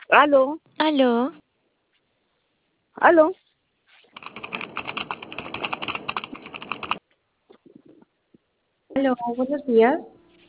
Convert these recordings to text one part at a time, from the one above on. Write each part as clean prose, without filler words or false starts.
Aló, Aló, aló, Aló, buenos días.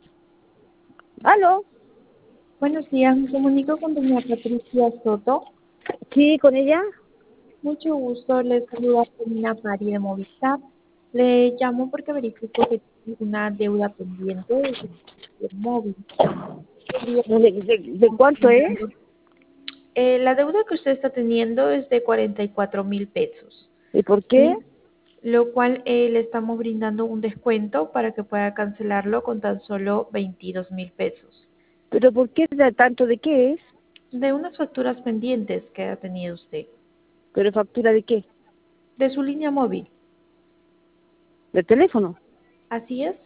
aló. Buenos días, me comunico con doña Patricia Soto. Sí, con ella. Mucho gusto, les saluda Karina Pari de Movistar. Le llamo porque verifico que tiene una deuda pendiente del móvil. Podría ¿De cuánto es? brindando- la deuda que usted está teniendo es de 44.000 pesos, ¿Y por qué? ¿sí? Lo cual le estamos brindando un descuento para que pueda cancelarlo con tan solo 22.000 pesos. ¿Pero por qué da tanto de qué es? De unas facturas pendientes que ha tenido usted, ¿Pero factura de qué? de su línea móvil. ¿De teléfono? Así es,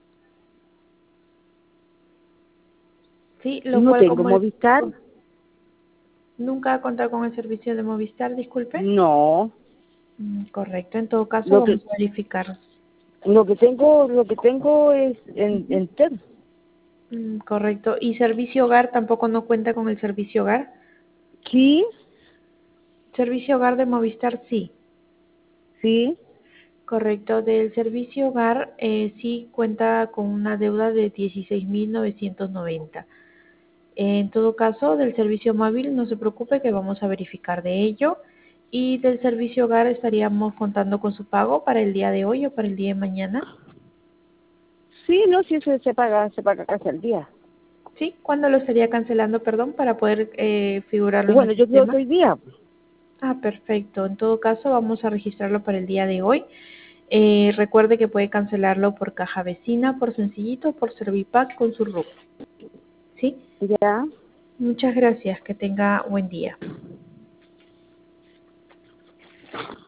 sí, lo No cual tengo Movistar. nunca ha contado con el servicio de Movistar, disculpe. No. Correcto, en todo caso Lo que vamos a verificar. lo que tengo es en TED. Correcto, ¿y servicio hogar tampoco no cuenta con el servicio hogar? Sí, Servicio hogar de Movistar sí. sí. Correcto, del servicio hogar sí cuenta con una deuda de 16.990. En todo caso, del servicio móvil no se preocupe que vamos a verificar de ello. Y del servicio hogar estaríamos contando con su pago para el día de hoy o para el día de mañana. Sí, no, sí, eso se paga casi al día. ¿Sí? ¿Cuándo lo estaría cancelando, perdón, para poder figurarlo en el Bueno, yo creo sistema? que hoy día. Ah, perfecto. En todo caso, vamos a registrarlo para el día de hoy. Recuerde que puede cancelarlo por caja vecina, por Sencillito, por Servipack con su RUC. ¿Sí? Ya. Muchas gracias. Que tenga buen día.